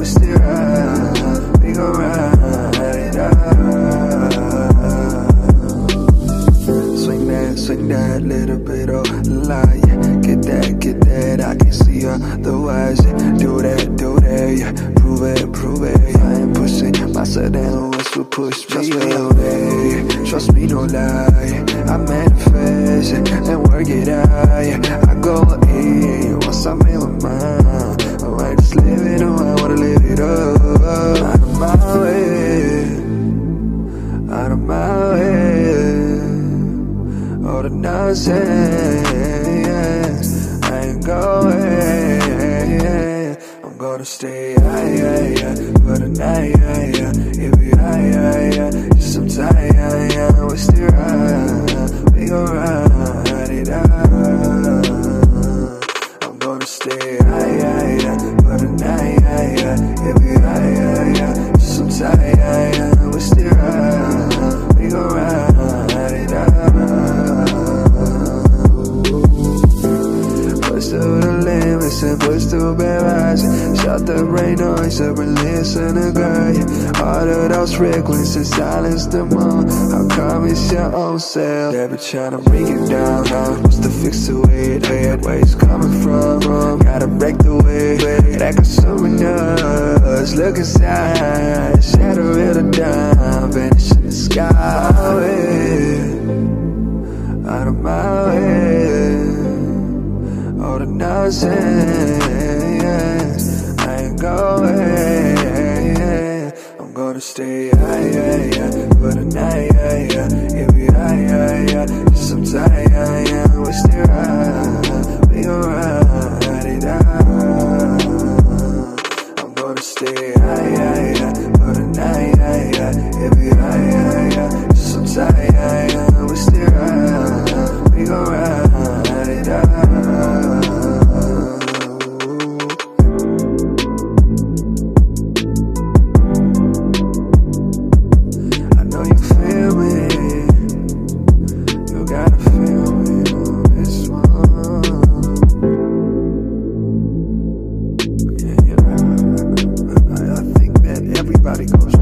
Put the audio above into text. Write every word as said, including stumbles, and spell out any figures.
we still ride, we gon' ride it out. Swing that, swing that little bit of lie, yeah. Get that, get that, I can see otherwise, yeah. Do that, do that, yeah. Prove it, prove it, yeah. I ain't pushing myself down, what's what push me away. Trust me, no lie, I manifest, yeah, and work it out, yeah. I go in, once I'm in my mind, alright, just live it on, I wanna live it up. Out of my way, out of my way. All the nonsense, I ain't going. I'm gonna stay high, high, high for the night, high, high. If we high, high, high, just some time, high, high. We still ride, we gon' ride it out. I'm gonna stay high, high, high for the night, high, high. If we high, high, high, just some time, high, high. We still ride, we gon' ride it out. Push to the limits and push to bad vibes. Shut the brain noise up and listen to God. All of those frequencies and silence them all. How come it's your own self? They be tryna bring you down, huh? What's the fix to it? Hey, where it's coming from? from. Gotta break the way that consuming us. Look inside, shadow it a dime, vanish in the sky. Out of my way. All the nonsense, I ain't going. I'm gonna stay high, high, high for the night, high, high. If we high, high, high, just some time, high, high. We still ride, we gon' ride it out. I'm gonna stay high, high, high for the night, high, high. If we high, high, high, just some time, high, high. We still ride, we gon' ride it out. Everybody goes